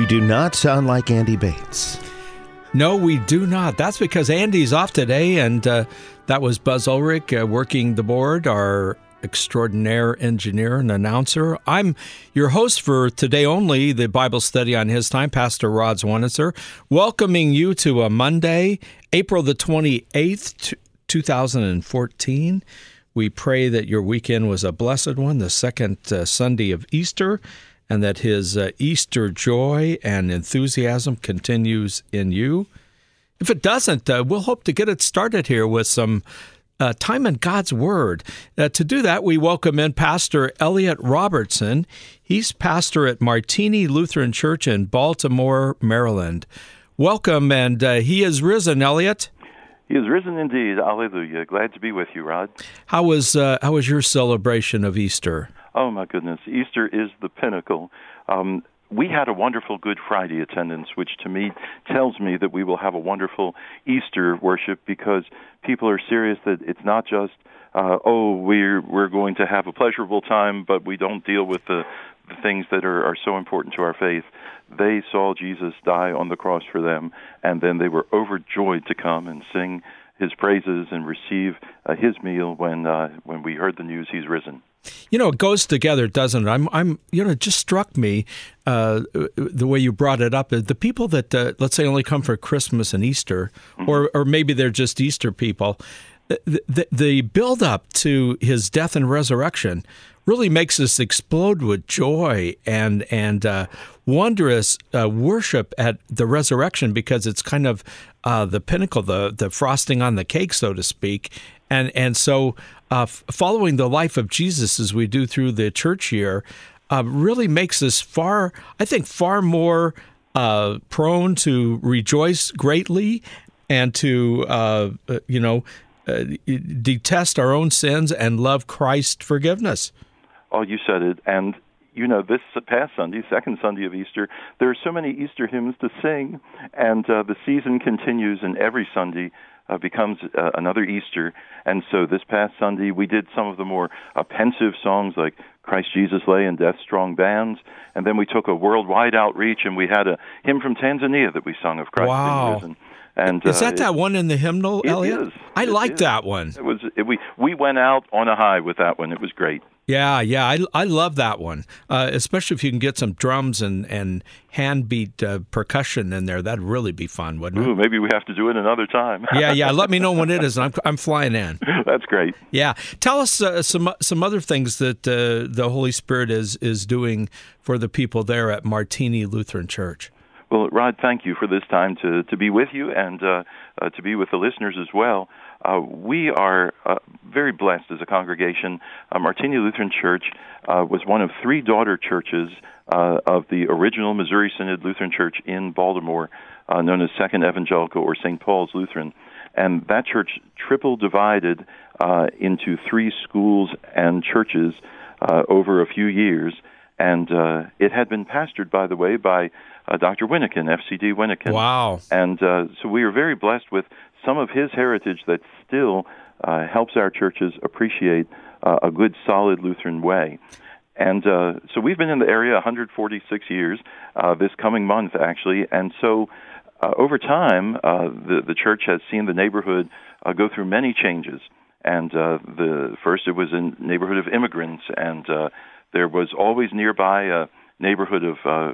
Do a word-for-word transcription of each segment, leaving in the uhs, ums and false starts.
You do not sound like Andy Bates. No, we do not. That's because Andy's off today, and uh, that was Buzz Ulrich uh, working the board, our extraordinaire engineer and announcer. I'm your host for today only, the Bible study on his time, Pastor Rod Zwanitzer, welcoming you to a Monday, April the twenty-eighth, two thousand fourteen. We pray that your weekend was a blessed one, the second uh, Sunday of Easter, and that his uh, Easter joy and enthusiasm continues in you. If it doesn't, uh, we'll hope to get it started here with some uh, time in God's Word. Uh, to do that, we welcome in Pastor Elliot Robertson. He's pastor at Martini Lutheran Church in Baltimore, Maryland. Welcome, and uh, he is risen, Elliot. He is risen indeed. Hallelujah. Glad to be with you, Rod. How was uh, how was your celebration of Easter? Oh, my goodness. Easter is the pinnacle. Um, we had a wonderful Good Friday attendance, which to me tells me that we will have a wonderful Easter worship because people are serious that it's not just, uh, oh, we're we're going to have a pleasurable time, but we don't deal with the, the things that are, are so important to our faith. They saw Jesus die on the cross for them, and then they were overjoyed to come and sing his praises and receive uh, his meal when uh, when we heard the news he's risen. You know, it goes together, doesn't it? I'm, I'm, you know, it just struck me uh, the way you brought it up. The people that, uh, let's say, only come for Christmas and Easter, mm-hmm. or or maybe they're just Easter people, the, the, the build-up to his death and resurrection really makes us explode with joy and and uh, wondrous uh, worship at the resurrection because it's kind of uh, the pinnacle, the the frosting on the cake, so to speak. And and so uh, f- following the life of Jesus as we do through the church year uh, really makes us far, I think, far more uh, prone to rejoice greatly and to, uh, you know, uh, detest our own sins and love Christ's forgiveness. Oh, you said it. And, you know, this past Sunday, second Sunday of Easter, there are so many Easter hymns to sing, and uh, the season continues, and every Sunday uh, becomes uh, another Easter. And so this past Sunday, we did some of the more uh, pensive songs like Christ Jesus Lay in Death's Strong Bands, and then we took a worldwide outreach, and we had a hymn from Tanzania that we sung of Christ wow. being risen. And, is that uh, that it, one in the hymnal, it Elliot? Is. I it like is. that one. It was it, we we went out on a high with that one. It was great. Yeah, yeah, I, I love that one, uh, especially if you can get some drums and, and hand beat uh, percussion in there. That'd really be fun, wouldn't it? Ooh, maybe we have to do it another time. yeah, yeah. Let me know when it is. I'm I'm flying in. That's great. Yeah, tell us uh, some some other things that uh, the Holy Spirit is is doing for the people there at Martini Lutheran Church. Well, Rod, thank you for this time to, to be with you and uh, uh, to be with the listeners as well. Uh, we are uh, very blessed as a congregation. Uh, Martini Lutheran Church uh, was one of three daughter churches uh, of the original Missouri Synod Lutheran Church in Baltimore, uh, known as Second Evangelical or Saint Paul's Lutheran. And that church triple divided uh, into three schools and churches uh, over a few years. And uh, it had been pastored, by the way, by uh, Doctor Winnikin, F C D Winnikin. Wow. And uh, so we are very blessed with some of his heritage that still uh, helps our churches appreciate uh, a good, solid Lutheran way. And uh, so we've been in the area one hundred forty-six years, uh, this coming month, actually. And so uh, over time, uh, the, the church has seen the neighborhood uh, go through many changes. And uh, the first, it was a neighborhood of immigrants, and uh, there was always nearby a neighborhood of uh,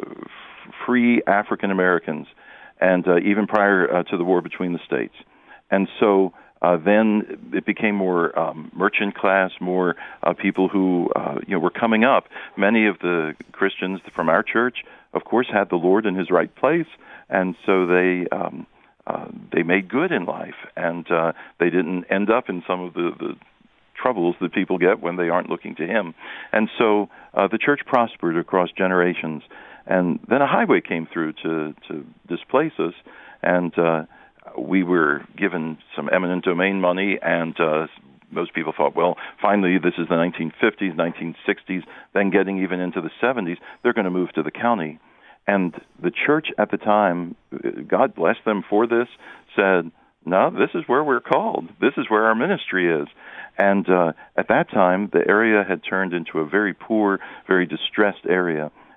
free African Americans, and uh, even prior uh, to the war between the states. And so uh, then it became more um, merchant class, more uh, people who uh, you know were coming up. Many of the Christians from our church, of course, had the Lord in His right place, and so they um, uh, they made good in life, and uh, they didn't end up in some of the, the troubles that people get when they aren't looking to Him. And so uh, the church prospered across generations. And then a highway came through to, to displace us, and uh, we were given some eminent domain money, and uh, most people thought, well, finally, this is the nineteen fifties, nineteen sixties, then getting even into the seventies, they're going to move to the county. And the church at the time, God bless them for this, said, no, this is where we're called. This is where our ministry is. And uh, at that time, the area had turned into a very poor, very distressed area.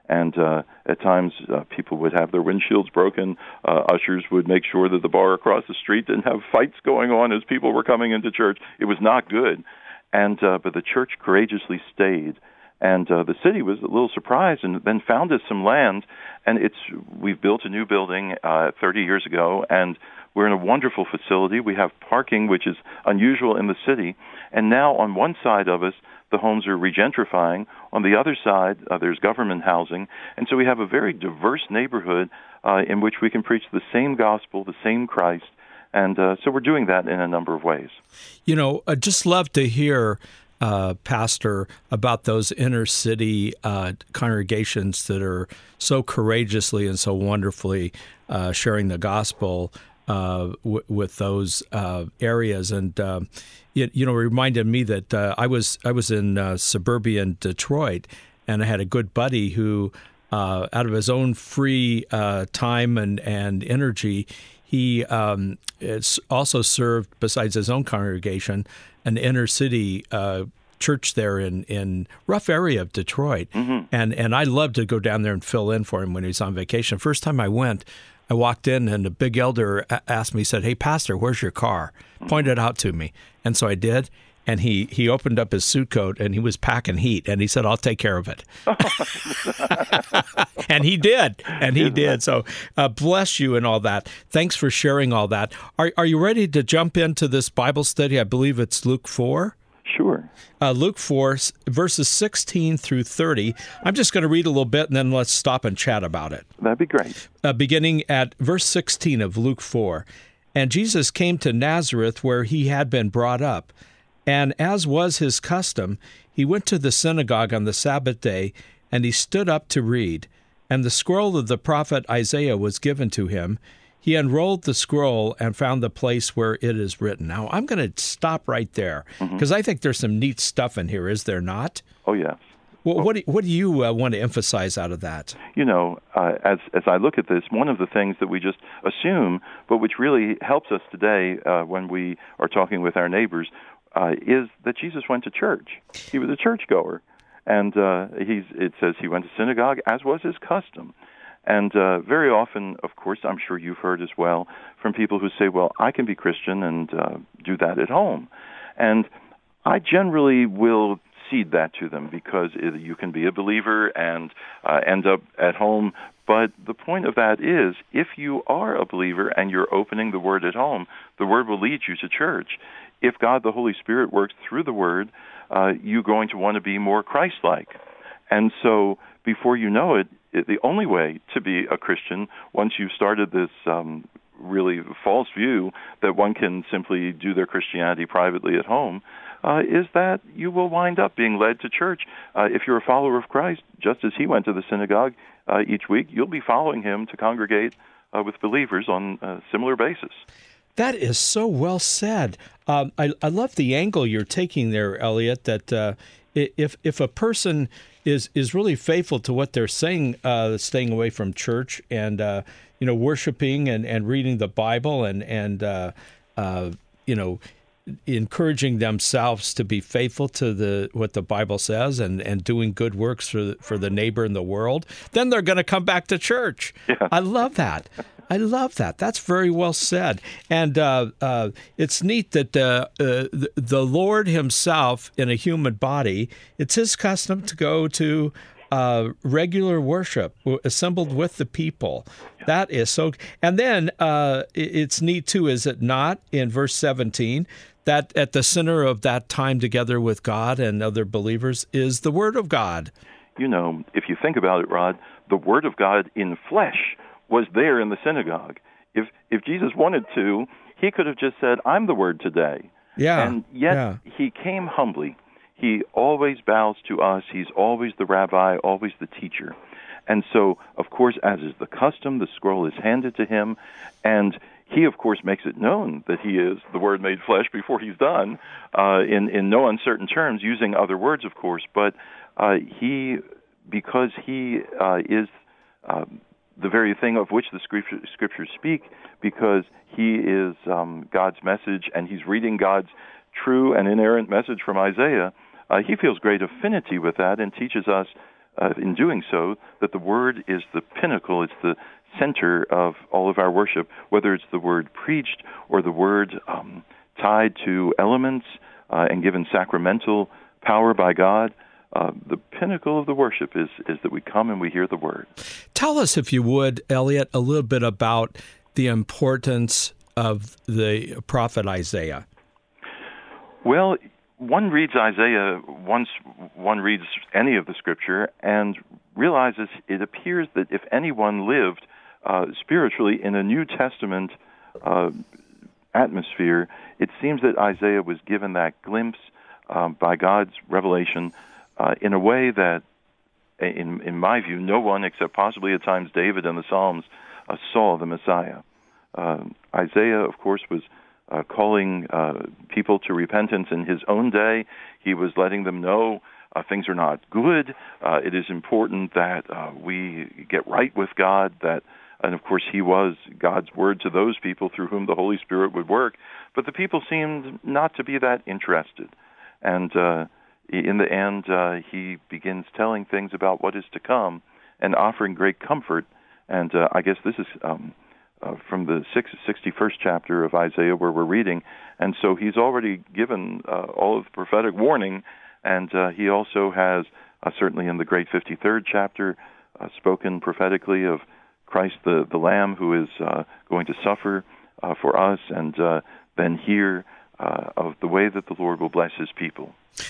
And uh, at times, uh, people would have their windshields broken. Uh, ushers would make sure that the bar across the street didn't have fights going on as people were coming into church. It was not good. And uh, but the church courageously stayed. And uh, the city was a little surprised and then found us some land. And it's we've built a new building uh, thirty years ago, and we're in a wonderful facility. We have parking, which is unusual in the city. And now on one side of us, the homes are regentrifying. On the other side, uh, there's government housing. And so we have a very diverse neighborhood uh, in which we can preach the same gospel, the same Christ. And uh, so we're doing that in a number of ways. You know, I'd just love to hear, uh, Pastor, about those inner city uh, congregations that are so courageously and so wonderfully uh, sharing the gospel uh, w- with those uh, areas. And uh, it, you know, it reminded me that uh, I was I was in uh, suburban Detroit, and I had a good buddy who, uh, out of his own free uh, time and, and energy, he um, it's also served, besides his own congregation, an inner city uh, church there in, in rough area of Detroit. Mm-hmm. And and I loved to go down there and fill in for him when he was on vacation. First time I went, I walked in and a big elder asked me, he said, "Hey, Pastor, where's your car?" Mm-hmm. Pointed it out to me. And so I did. And he, he opened up his suit coat, and he was packing heat. And he said, "I'll take care of it." And he did. And he did. So uh, bless you and all that. Thanks for sharing all that. Are are you ready to jump into this Bible study? I believe it's Luke four. Sure. Uh, Luke four, verses sixteen through thirty. I'm just going to read a little bit, and then let's stop and chat about it. That'd be great. Uh, beginning at verse sixteen of Luke four. "And Jesus came to Nazareth, where he had been brought up. And as was his custom, he went to the synagogue on the Sabbath day, and he stood up to read. And the scroll of the prophet Isaiah was given to him. He unrolled the scroll and found the place where it is written." Now, I'm going to stop right there, because mm-hmm. I think there's some neat stuff in here, is there not? Oh, yes. Well, what do, what do you uh, want to emphasize out of that? You know, uh, as as I look at this, one of the things that we just assume, but which really helps us today uh, when we are talking with our neighbors, uh, is that Jesus went to church. He was a churchgoer. And uh, he's, it says he went to synagogue, as was his custom. And uh, very often, of course, I'm sure you've heard as well, from people who say, well, I can be Christian and uh, do that at home. And I generally will cede that to them, because you can be a believer and uh, end up at home. But the point of that is, if you are a believer and you're opening the Word at home, the Word will lead you to church. If God the Holy Spirit works through the Word, uh, you're going to want to be more Christ-like. And so before you know it, it, the only way to be a Christian, once you've started this um, really false view that one can simply do their Christianity privately at home, uh, is that you will wind up being led to church. Uh, if you're a follower of Christ, just as he went to the synagogue uh, each week, you'll be following him to congregate uh, with believers on a similar basis. That is so well said. Um, I, I love the angle you're taking there, Elliot, that uh, if if a person is is really faithful to what they're saying, uh, staying away from church and, uh, you know, worshiping and, and reading the Bible and, and uh, uh, you know, encouraging themselves to be faithful to the what the Bible says and, and doing good works for the, for the neighbor in the world, then they're going to come back to church. Yeah. I love that. I love that. That's very well said. And uh, uh, it's neat that uh, uh, the, the Lord himself in a human body, it's his custom to go to uh, regular worship, assembled with the people. Yeah. That is so. And then uh, it's neat, too, is it not, in verse seventeen, that at the center of that time together with God and other believers is the Word of God. You know, if you think about it, Rod, the Word of God in flesh was there in the synagogue. If if Jesus wanted to, he could have just said, "I'm the Word today." Yeah. And yet yeah. he came humbly. He always bows to us. He's always the rabbi, always the teacher. And so, of course, as is the custom, the scroll is handed to him, and he, of course, makes it known that he is the Word made flesh before he's done, uh, in, in no uncertain terms, using other words, of course. But uh, he, because he uh, is uh, the very thing of which the scripture, scriptures speak, because he is um, God's message, and he's reading God's true and inerrant message from Isaiah, uh, he feels great affinity with that and teaches us uh, in doing so, that the Word is the pinnacle, it's the center of all of our worship, whether it's the Word preached or the Word um, tied to elements uh, and given sacramental power by God. Uh, the pinnacle of the worship is, is that we come and we hear the Word. Tell us, if you would, Elliot, a little bit about the importance of the prophet Isaiah. Well, one reads Isaiah once one reads any of the Scripture and realizes it appears that if anyone lived uh, spiritually in a New Testament uh, atmosphere, it seems that Isaiah was given that glimpse um, by God's revelation uh, in a way that, in in my view, no one except possibly at times David and the Psalms uh, saw the Messiah. Uh, Isaiah, of course, was uh, calling uh, people to repentance in his own day. He was letting them know uh, things are not good. Uh, it is important that uh, we get right with God. That, and of course, he was God's word to those people through whom the Holy Spirit would work. But the people seemed not to be that interested. And uh, in the end, uh, he begins telling things about what is to come and offering great comfort. And uh, I guess this is um, uh, from the sixty-first chapter of Isaiah where we're reading. And so he's already given uh, all of the prophetic warning. And uh, he also has, uh, certainly in the great fifty-third chapter, uh, spoken prophetically of Christ the, the Lamb who is uh, going to suffer uh, for us, and uh, then hear uh, of the way that the Lord will bless his people.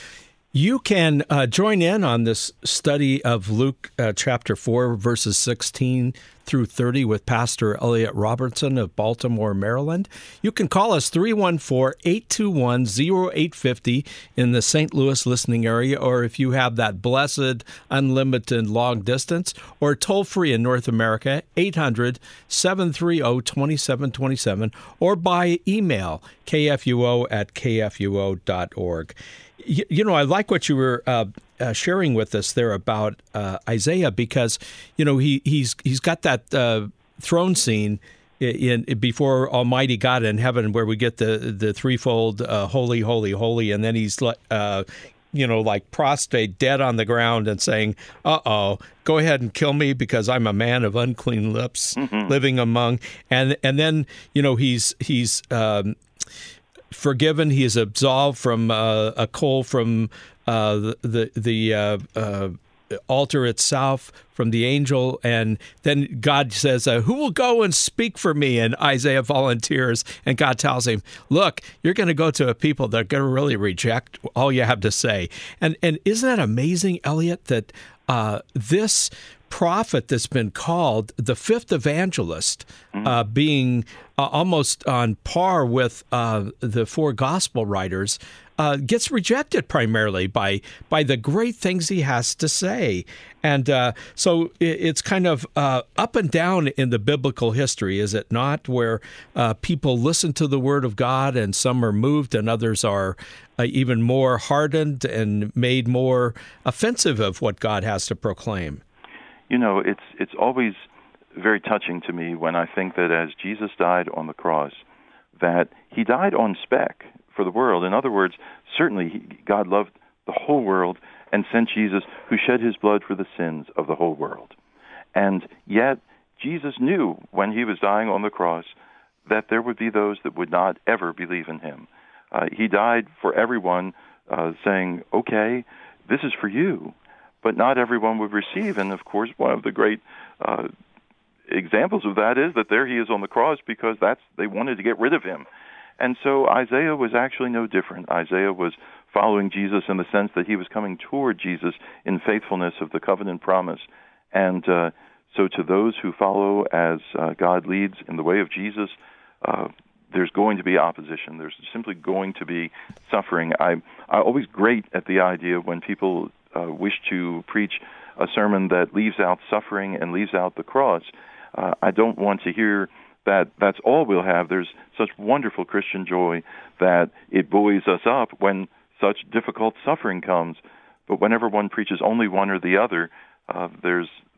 You can uh, join in on this study of Luke uh, chapter four, verses sixteen through thirty with Pastor Elliot Robertson of Baltimore, Maryland. You can call us three one four, eight two one, zero eight five zero in the Saint Louis listening area, or if you have that blessed unlimited long distance, or toll-free in North America, eight hundred, seven three zero, two seven two seven, or by email, k f u o at k f u o dot org. You, you know, I like what you were uh, uh, sharing with us there about uh, Isaiah, because, you know, he he's he's got that uh, throne scene in, in before Almighty God in heaven, where we get the the threefold uh, holy, holy, holy, and then he's uh, you know, like prostrate, dead on the ground, and saying, "Uh oh, go ahead and kill me because I'm a man of unclean lips, mm-hmm. living among," and and then you know he's he's. Um, forgiven. He is absolved from uh, a coal from uh, the the, the uh, uh, altar itself, from the angel, and then God says, uh, "Who will go and speak for me?" And Isaiah volunteers, and God tells him, "Look, you're going to go to a people that are going to really reject all you have to say." And and isn't that amazing, Elliot, that uh, this prophet that's been called the fifth evangelist, uh, being uh, almost on par with uh, the four gospel writers, uh, gets rejected primarily by by the great things he has to say. And uh, so it, it's kind of uh, up and down in the biblical history, is it not, where uh, people listen to the word of God and some are moved and others are uh, even more hardened and made more offensive of what God has to proclaim. You know, it's it's always very touching to me when I think that as Jesus died on the cross, that he died on spec for the world. In other words, certainly he, God loved the whole world and sent Jesus, who shed his blood for the sins of the whole world. And yet, Jesus knew when he was dying on the cross that there would be those that would not ever believe in him. Uh, he died for everyone, uh, saying, okay, this is for you. But not everyone would receive. And, of course, one of the great uh, examples of that is that there he is on the cross because that's they wanted to get rid of him. And so Isaiah was actually no different. Isaiah was following Jesus in the sense that he was coming toward Jesus in faithfulness of the covenant promise. And uh, so to those who follow as uh, God leads in the way of Jesus, uh, there's going to be opposition. There's simply going to be suffering. I, I always grate at the idea when people Uh, wish to preach a sermon that leaves out suffering and leaves out the cross. Uh, I don't want to hear that that's all we'll have. There's such wonderful Christian joy that it buoys us up when such difficult suffering comes. But whenever one preaches only one or the other, uh, there's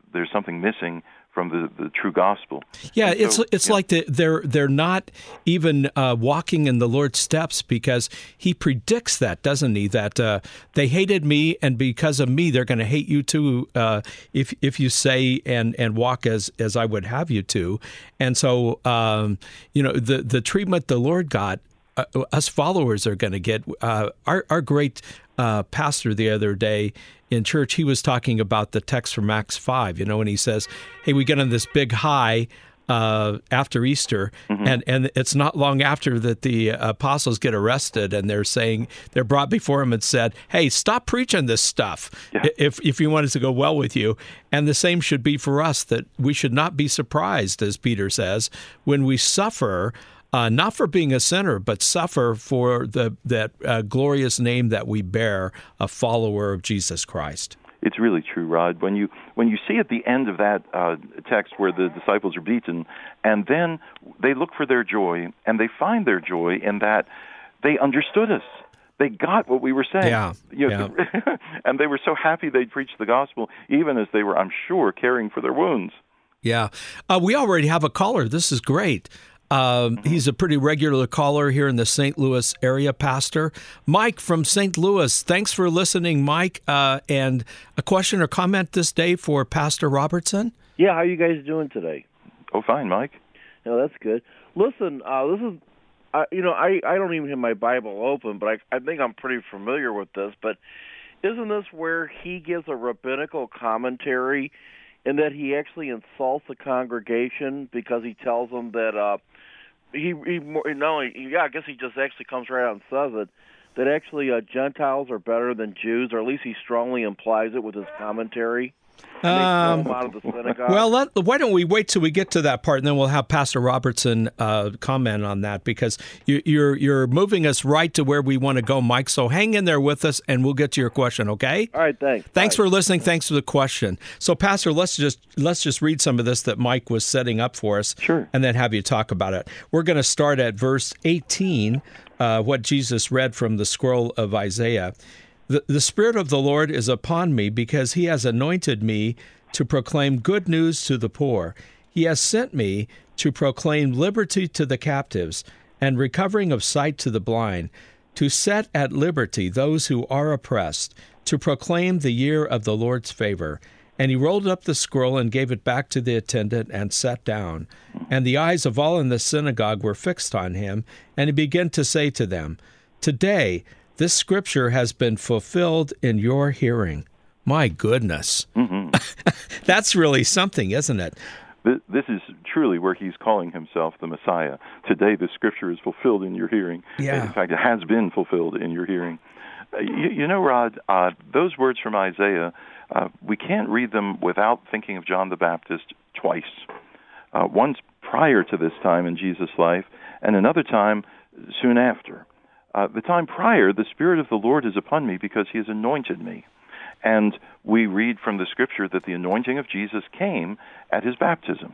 there's something missing from the, the true gospel. Yeah, And it's so, it's yeah. like the, they're they're not even uh, walking in the Lord's steps, because He predicts that, doesn't He? That uh, they hated me, and because of me, they're going to hate you too. Uh, if if you say and and walk as as I would have you to, and so um, you know the the treatment the Lord got, uh, us followers are going to get. Uh, our our great uh, pastor the other day in church, he was talking about the text from Acts five, you know, and he says, hey, we get on this big high uh, after Easter, mm-hmm. and, and it's not long after that the apostles get arrested, and they're saying, they're brought before him and said, hey, stop preaching this stuff yeah. if if you want it to go well with you. And the same should be for us, that we should not be surprised, as Peter says, when we suffer, Uh, not for being a sinner, but suffer for the that uh, glorious name that we bear, a follower of Jesus Christ. It's really true, Rod. When you when you see at the end of that uh, text where the disciples are beaten, and then they look for their joy, and they find their joy in that they understood us. They got what we were saying. Yeah, you know, yeah. And they were so happy they'd preached the gospel, even as they were, I'm sure, caring for their wounds. Yeah. Uh, we already have a caller. This is great. Um, he's a pretty regular caller here in the Saint Louis area, Pastor. Mike from Saint Louis, thanks for listening, Mike. Uh, and a question or comment this day for Pastor Robertson? Yeah, how are you guys doing today? Oh, fine, Mike. No, that's good. Listen, uh, this is, uh, you know, I, I don't even have my Bible open, but I, I think I'm pretty familiar with this. But isn't this where he gives a rabbinical commentary in that he actually insults the congregation because he tells them that uh, he, he no, yeah, I guess he just actually comes right out and says it, that actually uh, Gentiles are better than Jews, or at least he strongly implies it with his commentary. Um, out of the synagogue. Well, let, why don't we wait till we get to that part, and then we'll have Pastor Robertson uh, comment on that, because you, you're you're moving us right to where we want to go, Mike. So hang in there with us, and we'll get to your question. Okay? All right. Thanks. Thanks Bye. for listening. Thanks for the question. So, Pastor, let's just let's just read some of this that Mike was setting up for us, sure, and then have you talk about it. We're going to start at verse eighteen, uh, what Jesus read from the scroll of Isaiah. The, the Spirit of the Lord is upon me, because He has anointed me to proclaim good news to the poor. He has sent me to proclaim liberty to the captives and recovering of sight to the blind, to set at liberty those who are oppressed, to proclaim the year of the Lord's favor. And he rolled up the scroll and gave it back to the attendant and sat down. And the eyes of all in the synagogue were fixed on him, and he began to say to them, "Today this scripture has been fulfilled in your hearing." My goodness. Mm-hmm. That's really something, isn't it? This is truly where he's calling himself the Messiah. Today the scripture is fulfilled in your hearing. Yeah. In fact, it has been fulfilled in your hearing. Uh, you, you know, Rod, uh, those words from Isaiah, uh, we can't read them without thinking of John the Baptist twice. Uh, once prior to this time in Jesus' life, and another time soon after. Uh, the time prior, the Spirit of the Lord is upon me because He has anointed me. And we read from the Scripture that the anointing of Jesus came at His baptism.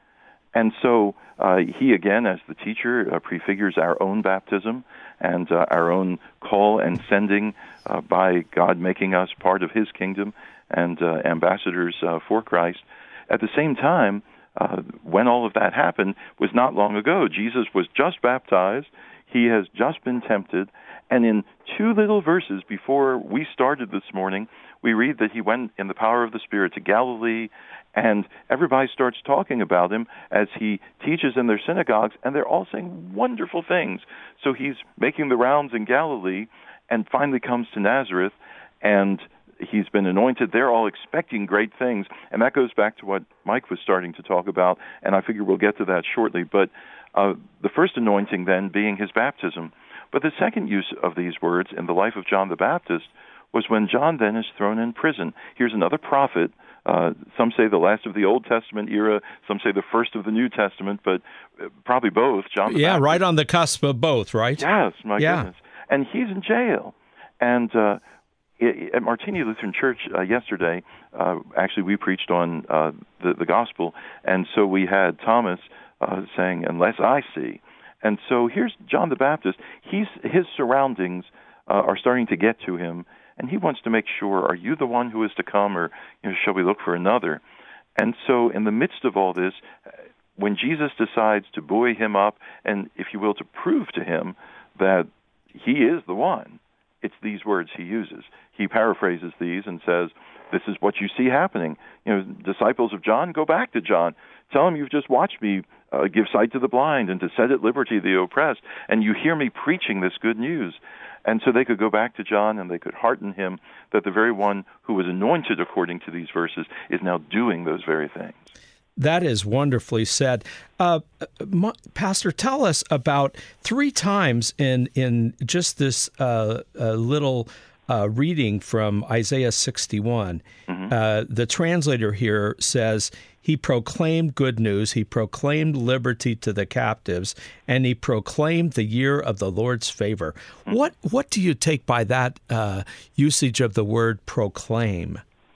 And so uh, He, again, as the teacher, uh, prefigures our own baptism and uh, our own call and sending uh, by God making us part of His kingdom and uh, ambassadors uh, for Christ. At the same time, uh, when all of that happened was not long ago. Jesus was just baptized. He has just been tempted. And in two little verses before we started this morning, we read that He went in the power of the Spirit to Galilee, and everybody starts talking about Him as He teaches in their synagogues, and they're all saying wonderful things. So He's making the rounds in Galilee and finally comes to Nazareth, and He's been anointed. They're all expecting great things. And that goes back to what Mike was starting to talk about, and I figure we'll get to that shortly. But uh, the first anointing then being His baptism. But the second use of these words in the life of John the Baptist was when John then is thrown in prison. Here's another prophet. Uh, some say the last of the Old Testament era, some say the first of the New Testament, but probably both. John the Yeah, Baptist. right on the cusp of both, right? Yes, my yeah. goodness. And he's in jail. And uh, at Martini Lutheran Church uh, yesterday, uh, actually we preached on uh, the, the gospel, and so we had Thomas uh, saying, "Unless I see." And so here's John the Baptist. He's his surroundings uh, are starting to get to him, and he wants to make sure: are you the one who is to come, or you know, shall we look for another? And so in the midst of all this, when Jesus decides to buoy him up and, if you will, to prove to him that he is the one, it's these words he uses. He paraphrases these and says, this is what you see happening. You know, disciples of John, go back to John. Tell him you've just watched me uh, give sight to the blind and to set at liberty the oppressed, and you hear me preaching this good news. And so they could go back to John and they could hearten him that the very one who was anointed according to these verses is now doing those very things. That is wonderfully said. Uh, Pastor, tell us about three times in, in just this uh, uh, little uh, reading from Isaiah sixty-one, mm-hmm. uh, the translator here says, he proclaimed good news, he proclaimed liberty to the captives, and he proclaimed the year of the Lord's favor. Mm-hmm. What, what do you take by that uh, usage of the word proclaim?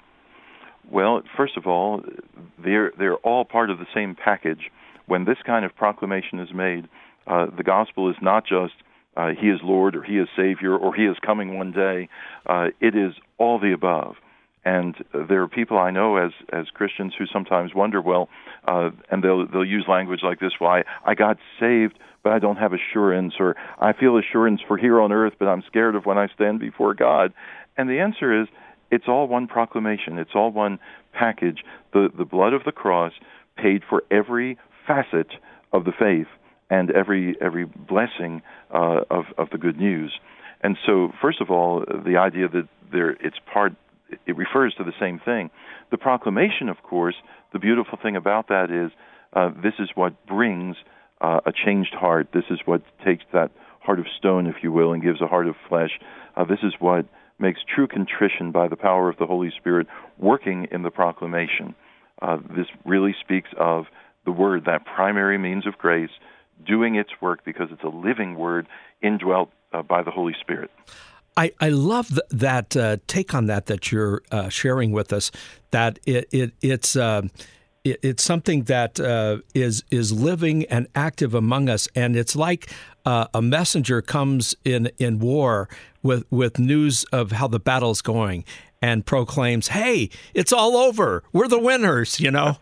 Well, first of all, they're they're all part of the same package. When this kind of proclamation is made, uh, the gospel is not just uh, he is Lord or he is Savior or he is coming one day. Uh, it is all the above. And there are people I know as as Christians who sometimes wonder, well, uh, and they'll they'll use language like this: "Why I got saved, but I don't have assurance," or "I feel assurance for here on earth, but I'm scared of when I stand before God." And the answer is, it's all one proclamation. It's all one package. The the blood of the cross paid for every facet of the faith and every every blessing uh, of of the good news. And so, first of all, the idea that there it's part it refers to the same thing. The proclamation, of course, the beautiful thing about that is uh, this is what brings uh, a changed heart. This is what takes that heart of stone, if you will, and gives a heart of flesh. Uh, this is what makes true contrition by the power of the Holy Spirit working in the proclamation. Uh, this really speaks of the Word, that primary means of grace, doing its work because it's a living Word indwelt uh, by the Holy Spirit. I, I love th- that uh, take on that that you're uh, sharing with us, that it, it it's uh, it, it's something that uh, is is living and active among us, and it's like uh, a messenger comes in, in war with, with news of how the battle's going and proclaims, "Hey, it's all over. We're the winners," you know.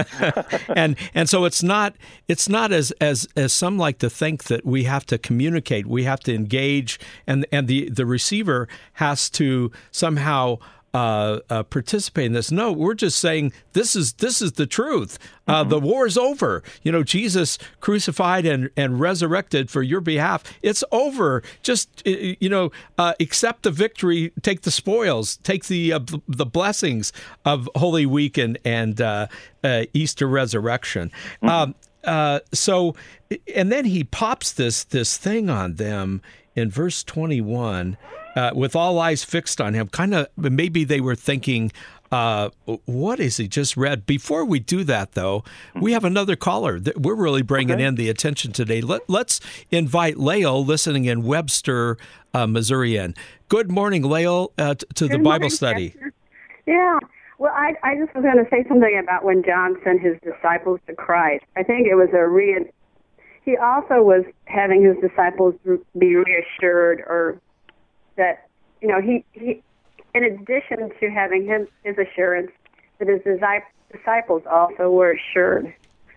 and and so it's not it's not as, as as some like to think that we have to communicate, we have to engage, and and the, the receiver has to somehow uh, uh, participate in this. No, we're just saying this is this is the truth. Uh, mm-hmm. The war's over. You know, Jesus crucified and, and resurrected for your behalf. It's over. Just, you know, uh, accept the victory, take the spoils, take the uh, the blessings of Holy Week and, and uh, uh, Easter resurrection. Mm-hmm. Um, uh, so, and then he pops this this thing on them in verse twenty-one, uh, with all eyes fixed on him. Kind of, maybe they were thinking, Uh, what is he just read? Before we do that, though, we have another caller. We're really bringing okay. in the attention today. Let, let's invite Lael, listening in Webster, uh, Missouri. In. Good morning, Lael, uh, t- to Good the Bible morning, study. Pastor. Yeah. Well, I, I just was going to say something about when John sent his disciples to Christ. I think it was a re. He also was having his disciples be reassured, or that, you know, he. he in addition to having him, his assurance, that his disciples also were assured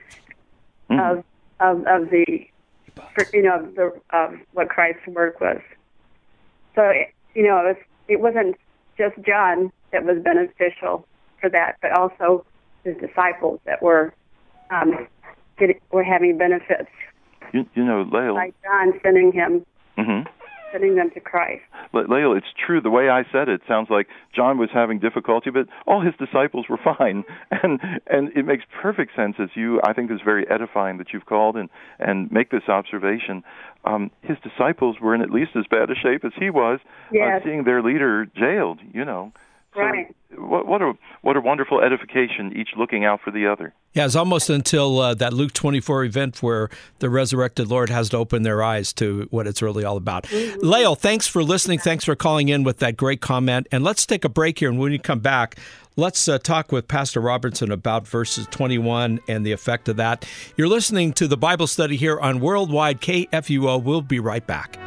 mm. of, of of the, you know, of the of what Christ's work was. So, you know, it, was, it wasn't just John that was beneficial for that, but also his disciples that were um, did, were having benefits. You, you know, Lael, like John sending him. Mm-hmm. Sending them to Christ. Lael, it's true. The way I said it sounds like John was having difficulty, but all his disciples were fine. And and it makes perfect sense, as you, I think, is very edifying that you've called and, and make this observation. Um, his disciples were in at least as bad a shape as he was, yes. uh, seeing their leader jailed, you know. So right. What, what a what a wonderful edification, each looking out for the other. Yeah, it's almost until uh, that Luke twenty-four event where the resurrected Lord has to open their eyes to what it's really all about. Mm-hmm. Lael, thanks for listening. Thanks for calling in with that great comment. And let's take a break here. And when you come back, let's uh, talk with Pastor Robertson about verses twenty-one and the effect of that. You're listening to the Bible study here on Worldwide K F U O. We'll be right back.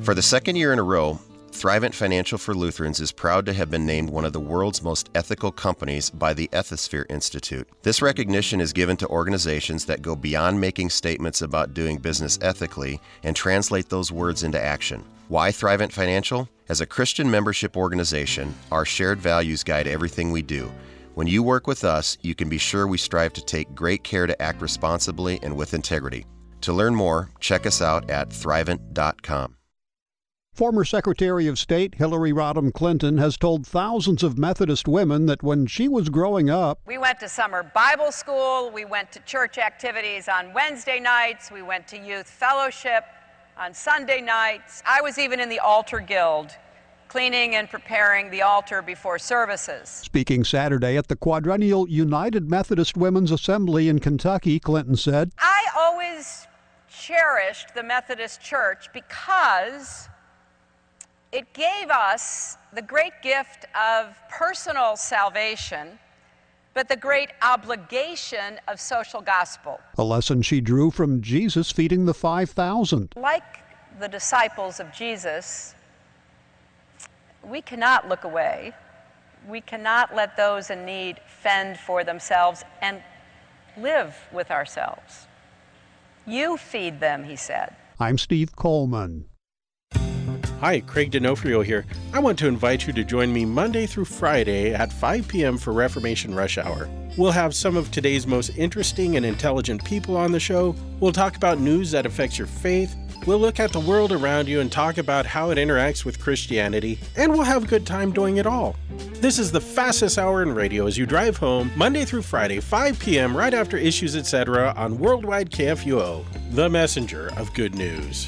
For the second year in a row, Thrivent Financial for Lutherans is proud to have been named one of the world's most ethical companies by the Ethisphere Institute. This recognition is given to organizations that go beyond making statements about doing business ethically and translate those words into action. Why Thrivent Financial? As a Christian membership organization, our shared values guide everything we do. When you work with us, you can be sure we strive to take great care to act responsibly and with integrity. To learn more, check us out at thrivent dot com. Former Secretary of State Hillary Rodham Clinton has told thousands of Methodist women that when she was growing up, we went to summer Bible school, we went to church activities on Wednesday nights, we went to youth fellowship on Sunday nights. I was even in the altar guild, cleaning and preparing the altar before services. Speaking Saturday at the Quadrennial United Methodist Women's Assembly in Kentucky, Clinton said, I always cherished the Methodist Church because it gave us the great gift of personal salvation, but the great obligation of social gospel. A lesson she drew from Jesus feeding the five thousand. Like the disciples of Jesus, we cannot look away. We cannot let those in need fend for themselves and live with ourselves. You feed them, he said. I'm Steve Coleman. Hi, Craig D'Onofrio here. I want to invite you to join me Monday through Friday at five p.m. for Reformation Rush Hour. We'll have some of today's most interesting and intelligent people on the show. We'll talk about news that affects your faith. We'll look at the world around you and talk about how it interacts with Christianity. And we'll have a good time doing it all. This is the fastest hour in radio as you drive home Monday through Friday, five p.m. right after Issues Etc. on Worldwide K F U O, the messenger of good news.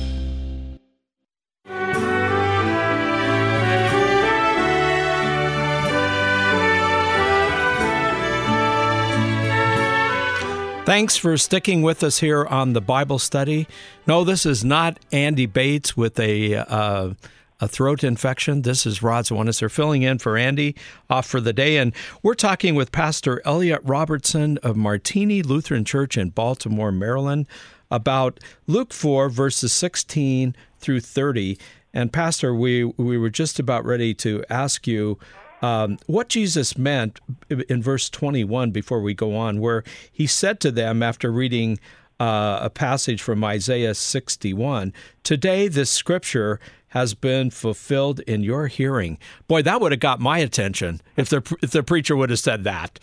Thanks for sticking with us here on the Bible study. No, this is not Andy Bates with a uh, a throat infection. This is Rod Zwanesser filling in for Andy, off for the day. And we're talking with Pastor Elliot Robertson of Martini Lutheran Church in Baltimore, Maryland, about Luke four, verses sixteen through thirty. And Pastor, we, we were just about ready to ask you Um, what Jesus meant in verse twenty-one before we go on, where he said to them after reading uh, a passage from Isaiah sixty-one, today this scripture has been fulfilled in your hearing. Boy, that would have got my attention if the if the preacher would have said that.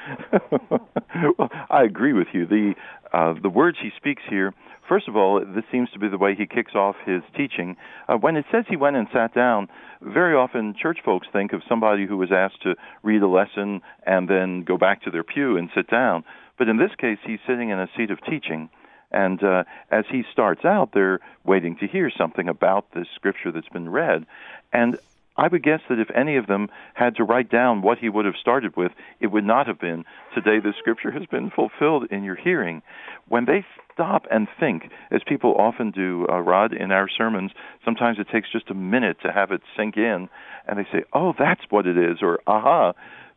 Well, I agree with you. The uh, the words he speaks here, first of all, this seems to be the way he kicks off his teaching. Uh, when it says he went and sat down, very often church folks think of somebody who was asked to read a lesson and then go back to their pew and sit down. But in this case, he's sitting in a seat of teaching. And uh, as he starts out, they're waiting to hear something about this scripture that's been read. And I would guess that if any of them had to write down what he would have started with, it would not have been, today the scripture has been fulfilled in your hearing. When they stop and think, as people often do, uh, Rod, in our sermons, sometimes it takes just a minute to have it sink in, and they say, oh, that's what it is, or aha,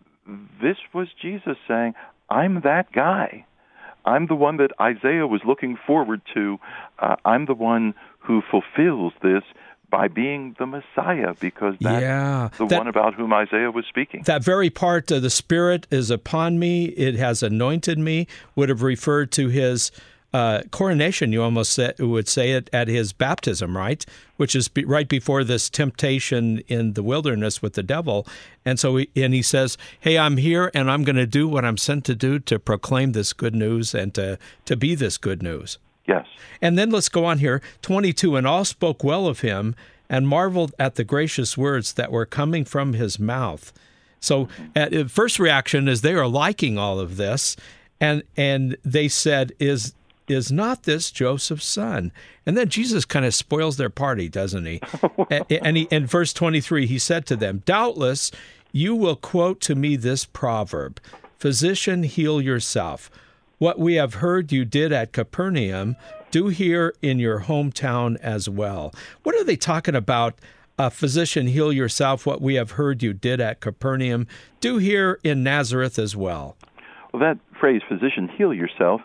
this was Jesus saying, I'm that guy. I'm the one that Isaiah was looking forward to. Uh, I'm the one who fulfills this by being the Messiah, because that's yeah, the that, one about whom Isaiah was speaking. That very part, uh, the Spirit is upon me, it has anointed me, would have referred to his uh, coronation. You almost say, would say it at his baptism, right? Which is be, right before this temptation in the wilderness with the devil. And so, he, and he says, hey, I'm here, and I'm going to do what I'm sent to do, to proclaim this good news and to, to be this good news. Yes. And then let's go on here. twenty-two, and all spoke well of him and marveled at the gracious words that were coming from his mouth. So at first reaction is they are liking all of this. And and they said, is is not this Joseph's son? And then Jesus kind of spoils their party, doesn't he? and and he, in verse twenty-three, he said to them, doubtless you will quote to me this proverb, physician, heal yourself. What we have heard you did at Capernaum, do here in your hometown as well. What are they talking about? Uh, physician, heal yourself. What we have heard you did at Capernaum, do here in Nazareth as well. Well, that phrase, physician, heal yourself,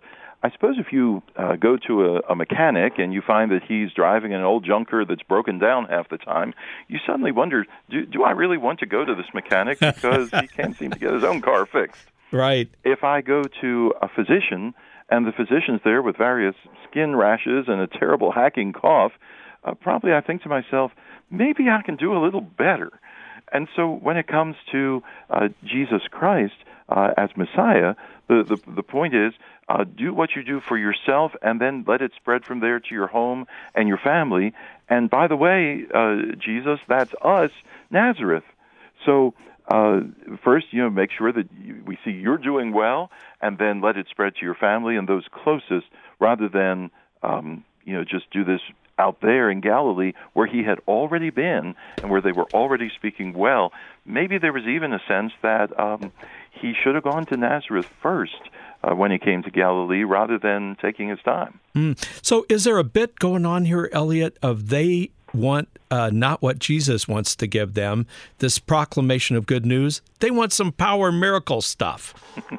I suppose if you uh, go to a, a mechanic and you find that he's driving an old junker that's broken down half the time, you suddenly wonder, do, do I really want to go to this mechanic because he can't seem to get his own car fixed? Right. If I go to a physician and the physician's there with various skin rashes and a terrible hacking cough, uh, probably I think to myself, maybe I can do a little better. And so when it comes to uh, Jesus Christ uh, as Messiah, the, the, the point is, Uh, do what you do for yourself, and then let it spread from there to your home and your family. And by the way, uh, Jesus, that's us, Nazareth. So uh, first, you know, make sure that you, we see you're doing well, and then let it spread to your family and those closest, rather than um, you know just do this out there in Galilee where he had already been and where they were already speaking well. Maybe there was even a sense that um, he should have gone to Nazareth first uh, when he came to Galilee rather than taking his time. Mm. So is there a bit going on here, Elliot, of they want uh, not what Jesus wants to give them, this proclamation of good news? They want some power miracle stuff.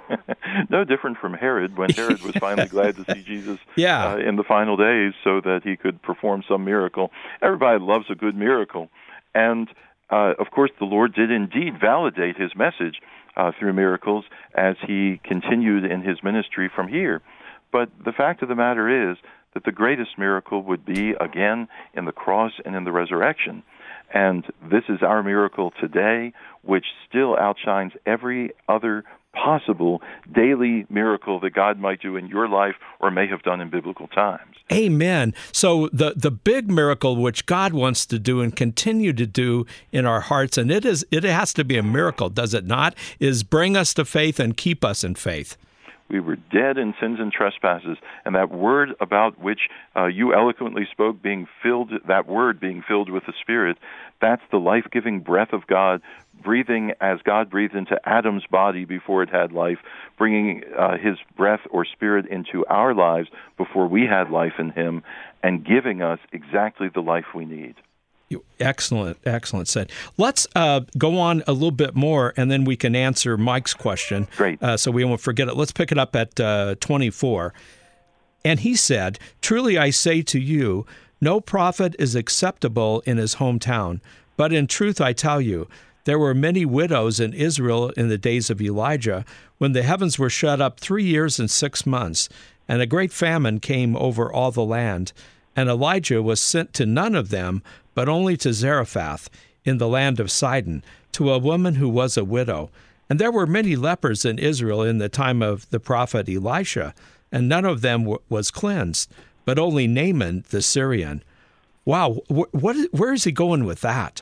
No different from Herod, when Herod was finally glad to see Jesus yeah. uh, in the final days so that he could perform some miracle. Everybody loves a good miracle. And, uh, of course, the Lord did indeed validate his message uh, through miracles as he continued in his ministry from here. But the fact of the matter is that the greatest miracle would be, again, in the cross and in the resurrection. And this is our miracle today, which still outshines every other possible daily miracle that God might do in your life or may have done in biblical times. Amen. So the, the big miracle which God wants to do and continue to do in our hearts, and it is it has to be a miracle, does it not, is bring us to faith and keep us in faith. We were dead in sins and trespasses, and that word about which uh, you eloquently spoke, being filled, that word being filled with the Spirit, that's the life-giving breath of God, breathing as God breathed into Adam's body before it had life, bringing uh, his breath or Spirit into our lives before we had life in him, and giving us exactly the life we need. Excellent, excellent said. Let's uh, go on a little bit more, and then we can answer Mike's question. Great. Uh, so we won't forget it. Let's pick it up at uh, twenty-four. And he said, "Truly I say to you, no prophet is acceptable in his hometown. But in truth I tell you, there were many widows in Israel in the days of Elijah, when the heavens were shut up three years and six months, and a great famine came over all the land. And Elijah was sent to none of them, but only to Zarephath in the land of Sidon, to a woman who was a widow. And there were many lepers in Israel in the time of the prophet Elisha, and none of them w- was cleansed, but only Naaman the Syrian." Wow, wh- what is, where is he going with that?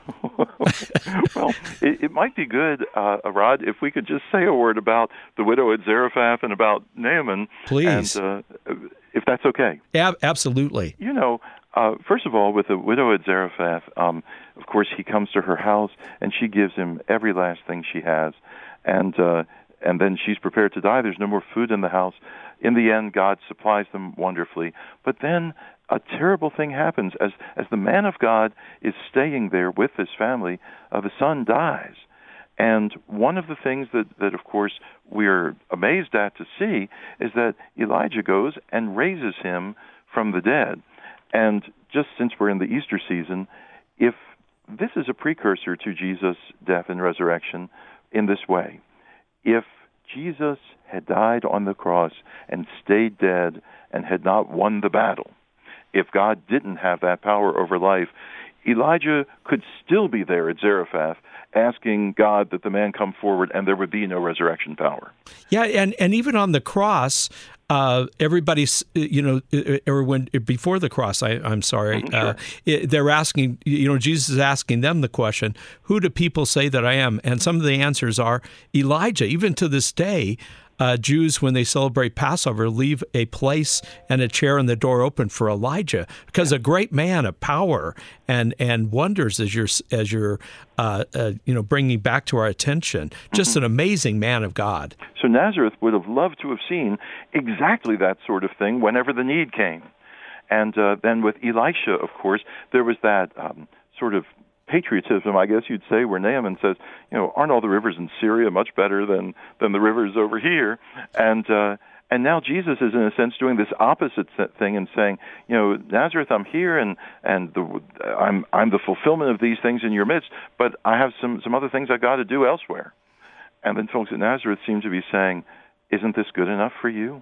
Well, it, it might be good, uh, Rod, if we could just say a word about the widow at Zarephath and about Naaman. Please. And, uh, if that's okay. Ab- absolutely. You know, uh, first of all, with the widow at Zarephath, um, of course, he comes to her house, and she gives him every last thing she has. And uh, and then she's prepared to die. There's no more food in the house. In the end, God supplies them wonderfully. But then a terrible thing happens. As as the man of God is staying there with his family, uh, the son dies. And one of the things that, that, of course, we're amazed at to see is that Elijah goes and raises him from the dead. And just since we're in the Easter season, if this is a precursor to Jesus' death and resurrection in this way, if Jesus had died on the cross and stayed dead and had not won the battle, if God didn't have that power over life, Elijah could still be there at Zarephath asking God that the man come forward, and there would be no resurrection power. Yeah, and, and even on the cross, uh, everybody's, you know, or when before the cross, I, I'm sorry, Mm-hmm, sure. uh, it, they're asking, you know, Jesus is asking them the question, who do people say that I am? And some of the answers are Elijah. Even to this day, Uh, Jews, when they celebrate Passover, leave a place and a chair and the door open for Elijah, because a great man of power and and wonders as you're as you're uh, uh, you know bringing back to our attention. Just mm-hmm. an amazing man of God. So Nazareth would have loved to have seen exactly that sort of thing whenever the need came, and uh, then with Elisha, of course, there was that um, sort of patriotism, I guess you'd say, where Naaman says, you know, aren't all the rivers in Syria much better than, than the rivers over here? And uh, And now Jesus is, in a sense, doing this opposite thing and saying, you know, Nazareth, I'm here, and and the, I'm I'm the fulfillment of these things in your midst, but I have some some other things I got to do elsewhere. And then folks at Nazareth seem to be saying, isn't this good enough for you?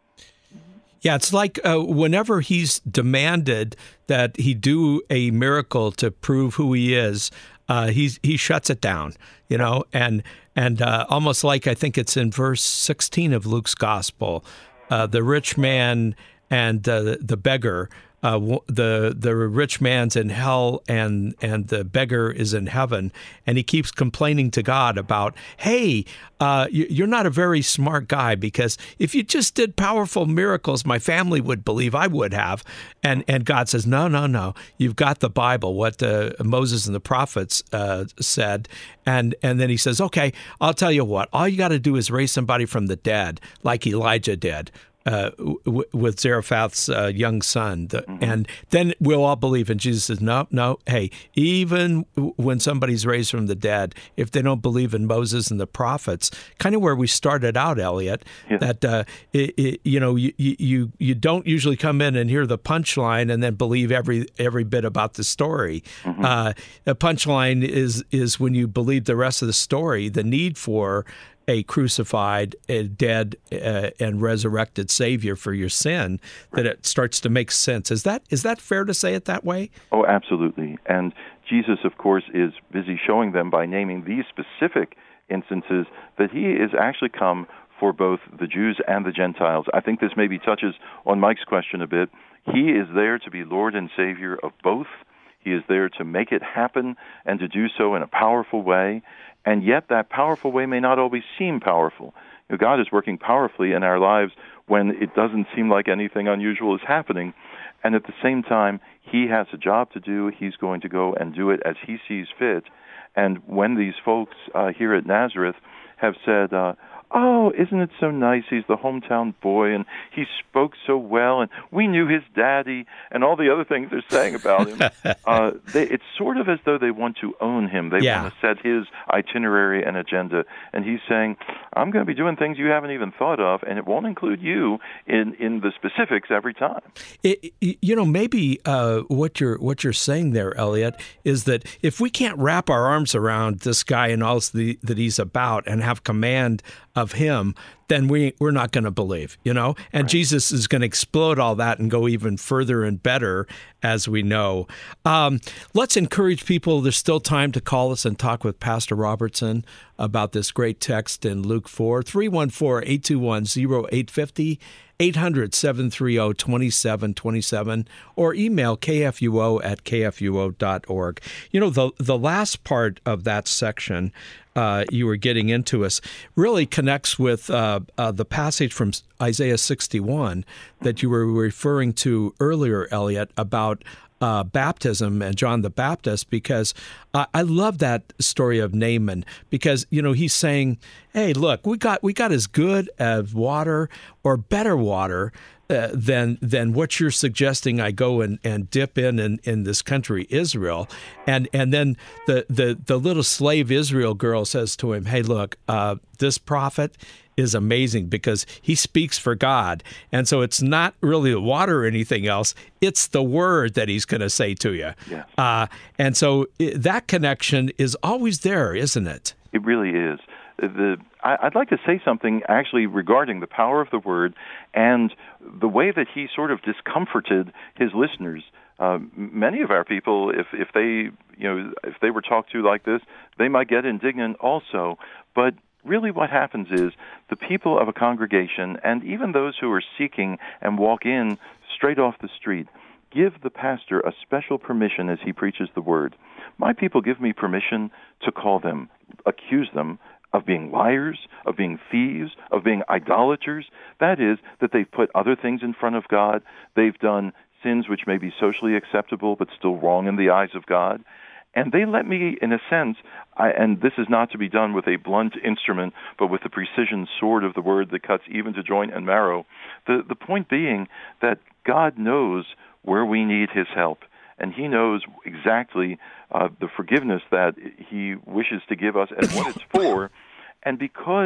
Yeah, it's like uh, whenever he's demanded that he do a miracle to prove who he is, uh, he's, he shuts it down, you know, and and uh, almost like I think it's in verse sixteen of Luke's gospel, uh, the rich man and uh, the beggar. Uh, the the rich man's in hell and and the beggar is in heaven, and he keeps complaining to God about, hey, uh, you're not a very smart guy, because if you just did powerful miracles, my family would believe I would have. And and God says, no, no, no, you've got the Bible, what uh, Moses and the prophets uh, said, and and then he says, okay, I'll tell you what, all you got to do is raise somebody from the dead, like Elijah did. Uh, w- with Zarephath's uh, young son. The, mm-hmm. And then we'll all believe. And Jesus says, no, no, hey, even w- when somebody's raised from the dead, if they don't believe in Moses and the prophets, kind of where we started out, Elliot, yeah. that, uh, it, it, you know, you, you you don't usually come in and hear the punchline and then believe every every bit about the story. Mm-hmm. Uh, the punchline is is when you believe the rest of the story, the need for a crucified, a dead, uh, and resurrected Savior for your sin, that it starts to make sense. Is that is that fair to say it that way? Oh, absolutely. And Jesus, of course, is busy showing them by naming these specific instances that he is actually come for both the Jews and the Gentiles. I think this maybe touches on Mike's question a bit. He is there to be Lord and Savior of both. He is there to make it happen and to do so in a powerful way. And yet that powerful way may not always seem powerful. You know, God is working powerfully in our lives when it doesn't seem like anything unusual is happening. And at the same time, he has a job to do. He's going to go and do it as he sees fit. And when these folks uh, here at Nazareth have said, uh, oh, isn't it so nice? He's the hometown boy, and he spoke so well, and we knew his daddy, and all the other things they're saying about him. uh, they, it's sort of as though they want to own him. They yeah. want to set his itinerary and agenda. And he's saying, I'm going to be doing things you haven't even thought of, and it won't include you in, in the specifics every time. It, you know, maybe uh, what you're what you're saying there, Elliot, is that if we can't wrap our arms around this guy and all the, that he's about and have command of him, then we, we're not going to believe, you know? And right. Jesus is going to explode all that and go even further and better, as we know. Um, let's encourage people. There's still time to call us and talk with Pastor Robertson about this great text in Luke four, three one four, eight two one, zero eight five zero, eight hundred, seven three zero, two seven two seven, or email k f u o at k f u o dot org. You know, the, the last part of that section Uh, you were getting into us really connects with uh, uh, the passage from Isaiah sixty-one that you were referring to earlier, Elliot, about uh, baptism and John the Baptist, because uh, I love that story of Naaman, because, you know, he's saying, hey, look, we got we got as good as water or better water Uh, than than what you're suggesting I go and, and dip in, in in this country, Israel. And and then the, the, the little slave Israel girl says to him, hey, look, uh, this prophet is amazing because he speaks for God. And so it's not really the water or anything else. It's the word that he's going to say to you. Yes. Uh, and so it, that connection is always there, isn't it? It really is. The, I, I'd like to say something actually regarding the power of the word and the way that he sort of discomforted his listeners. Uh, many of our people, if if they you know if they were talked to like this, they might get indignant also. But really, what happens is the people of a congregation, and even those who are seeking and walk in straight off the street, give the pastor a special permission as he preaches the word. My people give me permission to call them, accuse them of being liars, of being thieves, of being idolaters. That is, that they've put other things in front of God. They've done sins which may be socially acceptable but still wrong in the eyes of God. And they let me, in a sense, I, and this is not to be done with a blunt instrument, but with the precision sword of the word that cuts even to joint and marrow. The, the point being that God knows where we need his help. And he knows exactly uh, the forgiveness that he wishes to give us and what it's for. And because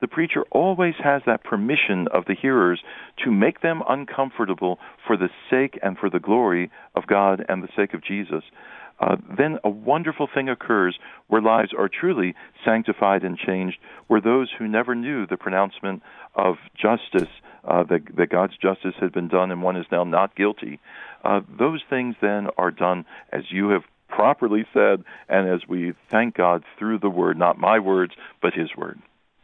the preacher always has that permission of the hearers to make them uncomfortable for the sake and for the glory of God and the sake of Jesus, uh, then a wonderful thing occurs where lives are truly sanctified and changed, where those who never knew the pronouncement of justice, uh, that, that God's justice had been done and one is now not guilty, uh, those things then are done as you have properly said, and as we thank God through the Word, not my words, but His Word.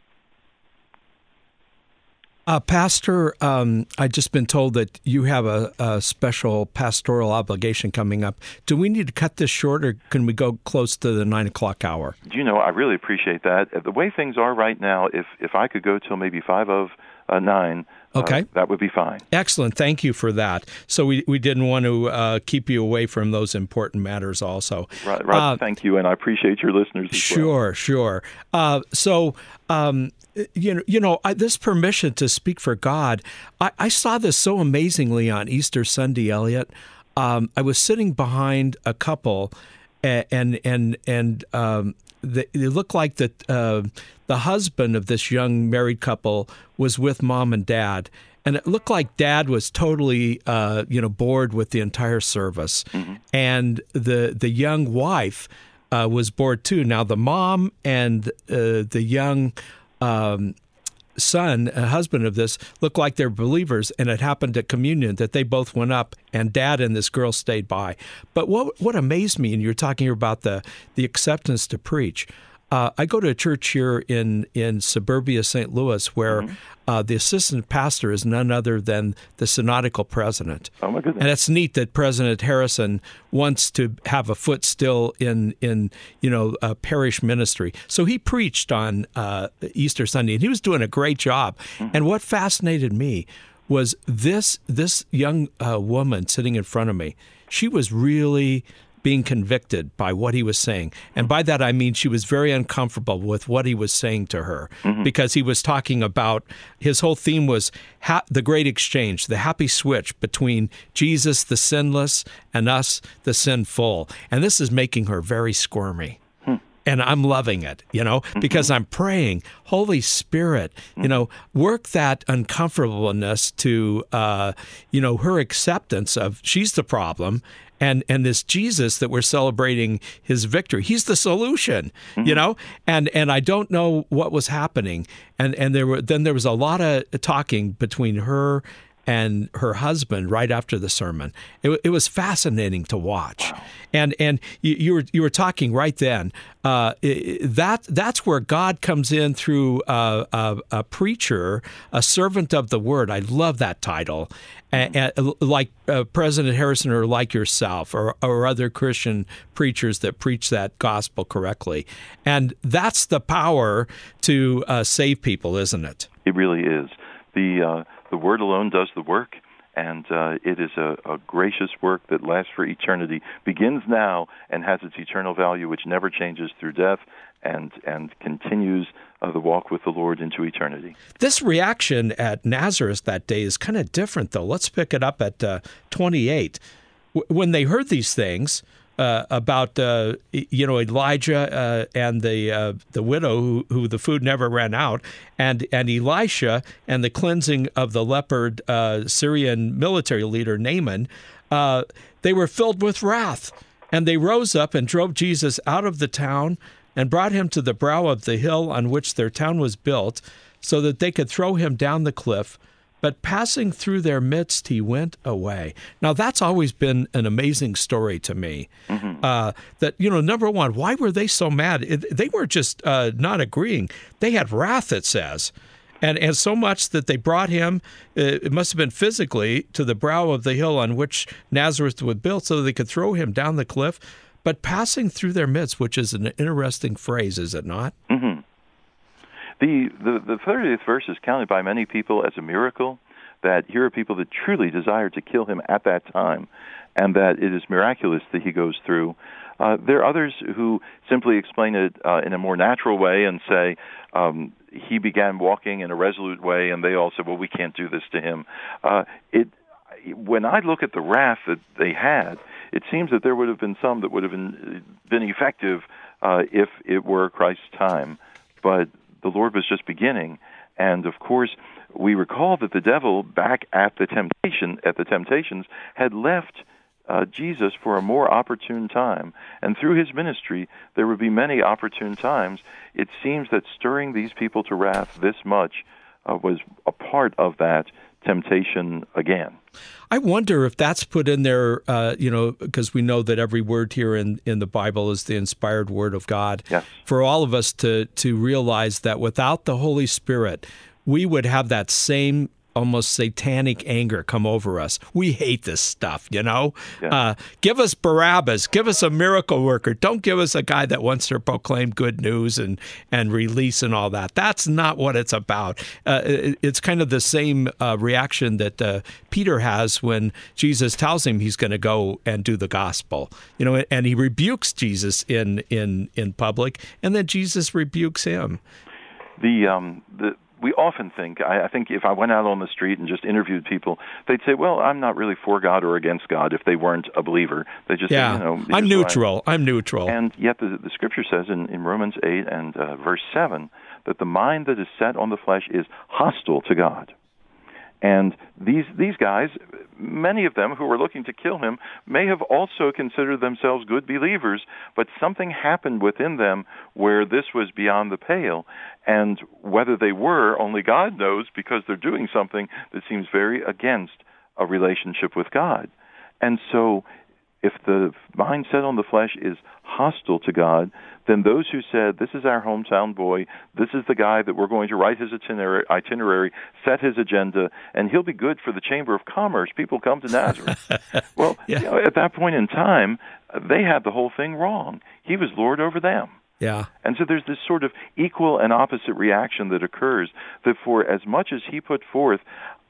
Uh, Pastor, um, I've just been told that you have a, a special pastoral obligation coming up. Do we need to cut this short, or can we go close to the nine o'clock hour? You know, I really appreciate that. The way things are right now, if if I could go till maybe five of uh, nine, okay, uh, that would be fine. Excellent. Thank you for that. So we, we didn't want to uh, keep you away from those important matters also. Right, right. Uh, thank you, and I appreciate your listeners as sure, well. Sure, uh, so, um, you know, you know I, this permission to speak for God, I, I saw this so amazingly on Easter Sunday, Elliot. Um, I was sitting behind a couple, and and and, and um, the, it looked like that uh, the husband of this young married couple was with mom and dad. And it looked like Dad was totally, uh, you know, bored with the entire service, mm-hmm. and the the young wife uh, was bored too. Now the mom and uh, the young um, son, uh, husband of this, looked like they're believers, and it happened at communion that they both went up, and Dad and this girl stayed by. But what what amazed me, and you're talking about the the acceptance to preach. Uh, I go to a church here in, in suburbia Saint Louis where mm-hmm. uh, the assistant pastor is none other than the synodical president. Oh, my goodness. And it's neat that President Harrison wants to have a foot still in, in you know, uh, parish ministry. So he preached on uh, Easter Sunday, and he was doing a great job. Mm-hmm. And what fascinated me was this, this young uh, woman sitting in front of me. She was really being convicted by what he was saying. And by that, I mean she was very uncomfortable with what he was saying to her, mm-hmm. because he was talking about, his whole theme was ha- the great exchange, the happy switch between Jesus, the sinless, and us, the sinful. And this is making her very squirmy. Hmm. And I'm loving it, you know, mm-hmm. because I'm praying, Holy Spirit, mm-hmm. you know, work that uncomfortableness to, uh, you know, her acceptance of she's the problem. And and this Jesus that we're celebrating his victory, he's the solution, mm-hmm. you know. And and I don't know what was happening. And and there were then there was a lot of talking between her and her husband right after the sermon. It, it was fascinating to watch. Wow. And and you, you were you were talking right then. Uh, it, that that's where God comes in through a, a, a preacher, a servant of the word. I love that title. And, and like uh, President Harrison, or like yourself, or, or other Christian preachers that preach that gospel correctly. And that's the power to uh, save people, isn't it? It really is. The uh, the word alone does the work, and uh, it is a, a gracious work that lasts for eternity, begins now, and has its eternal value, which never changes through death, and and continues uh, the walk with the Lord into eternity. This reaction at Nazareth that day is kind of different, though. Let's pick it up at uh, twenty-eight. W- when they heard these things uh, about, uh, you know, Elijah uh, and the uh, the widow who, who the food never ran out, and, and Elisha and the cleansing of the leopard uh, Syrian military leader Naaman, uh, they were filled with wrath. And they rose up and drove Jesus out of the town and brought him to the brow of the hill on which their town was built, so that they could throw him down the cliff. But passing through their midst, he went away. Now, that's always been an amazing story to me. Mm-hmm. Uh, that, you know, number one, why were they so mad? It, they weren't just uh, not agreeing. They had wrath, it says. And and so much that they brought him, uh, it must have been physically, to the brow of the hill on which Nazareth was built, so that they could throw him down the cliff. But passing through their midst, which is an interesting phrase, is it not? Mm-hmm. The, the the thirtieth verse is counted by many people as a miracle, that here are people that truly desire to kill him at that time, and that it is miraculous that he goes through. Uh, there are others who simply explain it uh, in a more natural way and say, um, he began walking in a resolute way, and they all said, well, we can't do this to him. Uh, it, when I look at the wrath that they had, it seems that there would have been some that would have been, been effective uh, if it were Christ's time. But the Lord was just beginning, And of course, we recall that the devil, back at the temptation, at the temptations, had left uh, Jesus for a more opportune time. And through his ministry, there would be many opportune times. It seems that stirring these people to wrath this much uh, was a part of that temptation again. I wonder if that's put in there, uh, you know, because we know that every word here in, in the Bible is the inspired word of God. Yes. For all of us to to realize that without the Holy Spirit, we would have that same almost satanic anger come over us. We hate this stuff, you know? Yeah. Uh, give us Barabbas. Give us a miracle worker. Don't give us a guy that wants to proclaim good news and, and release and all that. That's not what it's about. Uh, it, it's kind of the same uh, reaction that uh, Peter has when Jesus tells him he's going to go and do the gospel. You know, and he rebukes Jesus in, in, in public, and then Jesus rebukes him. The um the We often think, I, I think if I went out on the street and just interviewed people, they'd say, well, I'm not really for God or against God if they weren't a believer. They just yeah. say, you know. I'm neutral. I'm neutral. And yet the, the Scripture says in, in Romans eight and uh, verse seven that the mind that is set on the flesh is hostile to God. And these these guys, many of them who were looking to kill him, may have also considered themselves good believers, but something happened within them where this was beyond the pale. And whether they were, only God knows, because they're doing something that seems very against a relationship with God. And so if the mindset on the flesh is hostile to God, then those who said, this is our hometown boy, this is the guy that we're going to write his itinerary, itinerary set his agenda, and he'll be good for the Chamber of Commerce. People come to Nazareth. Well, yeah. you know, at that point in time, they had the whole thing wrong. He was Lord over them. Yeah. And so there's this sort of equal and opposite reaction that occurs, that for as much as he put forth,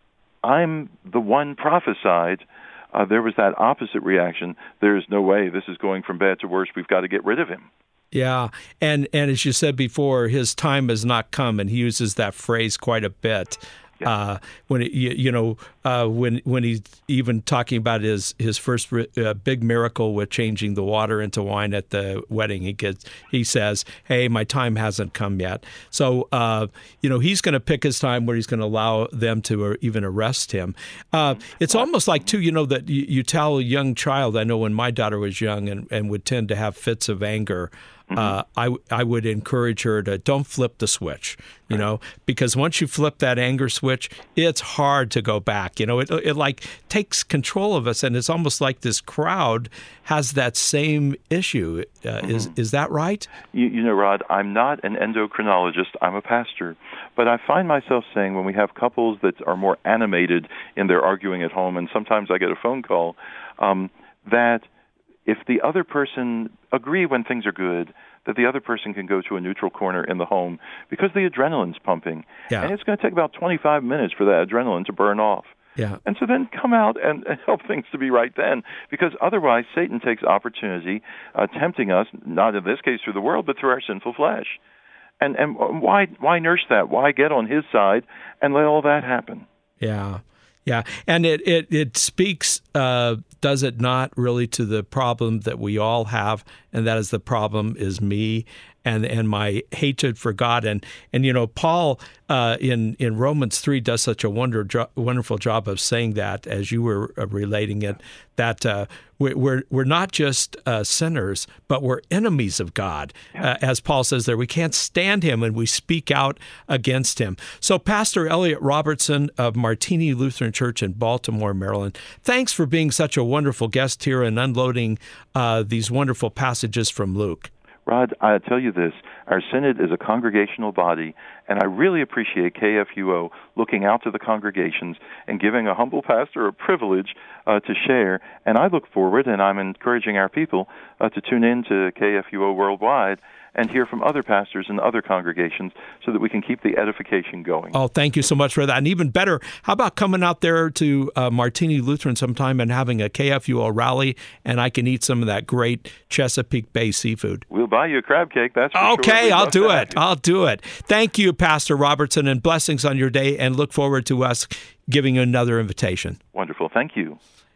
I'm the one prophesied, uh, there was that opposite reaction. There is no way, this is going from bad to worse, we've got to get rid of him. Yeah, and and as you said before, his time has not come, and he uses that phrase quite a bit. Yeah. Uh, when it, you, you know uh, when when he's even talking about his his first uh, big miracle with changing the water into wine at the wedding, he gets he says, "Hey, my time hasn't come yet." So uh, you know he's going to pick his time where he's going to allow them to or even arrest him. Uh, it's almost like too, you know, that you, you tell a young child. I know when my daughter was young and, and would tend to have fits of anger. Uh, I, I would encourage her to don't flip the switch, you know, because once you flip that anger switch, it's hard to go back. You know, it, it like takes control of us, and it's almost like this crowd has that same issue. Uh, mm-hmm. Is is that right? You, you know, Rod, I'm not an endocrinologist. I'm a pastor. But I find myself saying when we have couples that are more animated in their arguing at home, and sometimes I get a phone call, um, that if the other person agree when things are good, that the other person can go to a neutral corner in the home because the adrenaline's pumping. Yeah. And it's going to take about twenty-five minutes for that adrenaline to burn off. Yeah. And so then come out and, and help things to be right then, because otherwise Satan takes opportunity, uh, tempting us, not in this case through the world, but through our sinful flesh. And and why why nurse that? Why get on his side and let all that happen? Yeah. Yeah, and it it it speaks, uh, does it not, really to the problem that we all have, and that is the problem is me and and my hatred for God. And and you know, Paul uh, in in Romans three does such a wonder jo- wonderful job of saying that, as you were uh, relating it, that uh, we're, we're we're not just uh, sinners, but we're enemies of God. Uh, as Paul says there, we can't stand him, and we speak out against him. So, Pastor Elliot Robertson of Martini Lutheran Church in Baltimore, Maryland, thanks for being such a wonderful guest here and unloading uh, these wonderful passages from Luke. Rod, I tell you this, our Synod is a congregational body, and I really appreciate K F U O looking out to the congregations and giving a humble pastor a privilege uh, to share. And I look forward, and I'm encouraging our people uh, to tune in to K F U O Worldwide and hear from other pastors and other congregations so that we can keep the edification going. Oh, thank you so much for that. And even better, how about coming out there to uh, Martini Lutheran sometime and having a K F U O rally, and I can eat some of that great Chesapeake Bay seafood. We'll buy you a crab cake, that's for okay, sure. I'll do it. I'll do it. Thank you, Pastor Robertson, and blessings on your day, and look forward to us giving you another invitation. Wonderful. Thank you.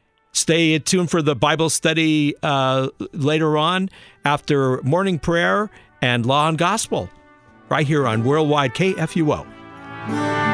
Stay tuned for the Bible study uh, later on after morning prayer and Law and Gospel, right here on Worldwide K F U O. Bye.